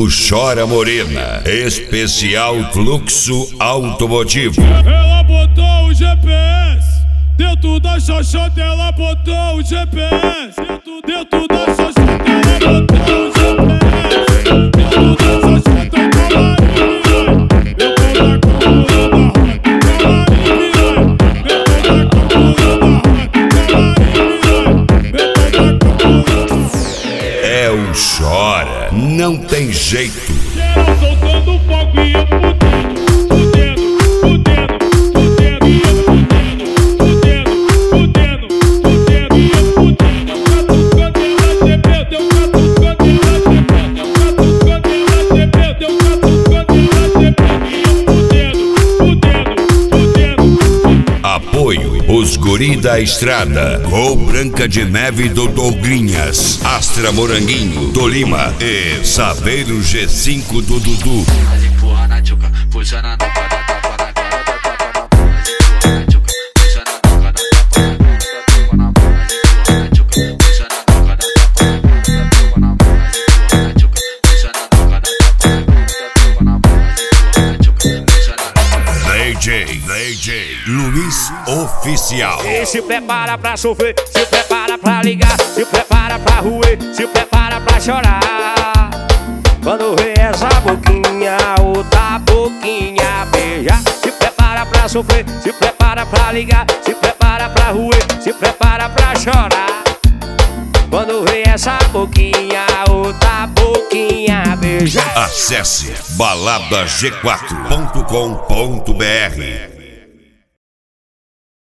o Chora Morena, especial fluxo automotivo. Ela botou o GPS dentro da xoxota, ela botou o GPS dentro da xoxota, ela botou o GPS dentro da xoxota, É o Chora, não tem jeito. geral soltando fogo e eu Apoio, os guri da estrada, Gol Branca de Neve do Douglinhas, Astra Moranguinho, Tolima e Saveiro G5 do Dudu. DJ Luiz Oficial. E se prepara pra sofrer, se prepara pra ligar, se prepara pra ruer, se prepara pra chorar. Quando vê essa boquinha, outra boquinha beijar. Se prepara pra sofrer, se prepara pra ligar, se prepara pra ruer, se prepara pra chorar. Quando vê essa boquinha, outra boquinha beijar. Acesse baladag4.com.br.